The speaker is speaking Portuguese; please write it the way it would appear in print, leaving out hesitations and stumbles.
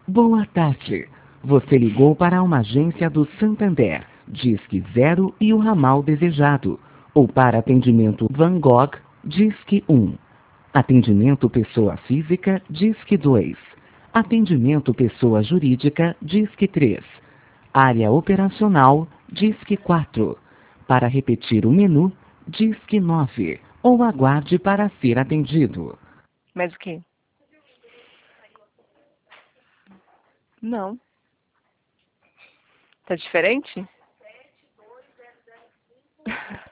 Boa tarde. Você ligou para uma agência do Santander. Disque 0 e o ramal desejado. Ou para atendimento Van Gogh, Disque 1. Atendimento pessoa física, Disque 2. Atendimento pessoa jurídica, Disque 3. Área operacional, Disque 4. Para repetir o menu, Disque 9. Ou aguarde para ser atendido. Mas o quê? Não. Tá diferente?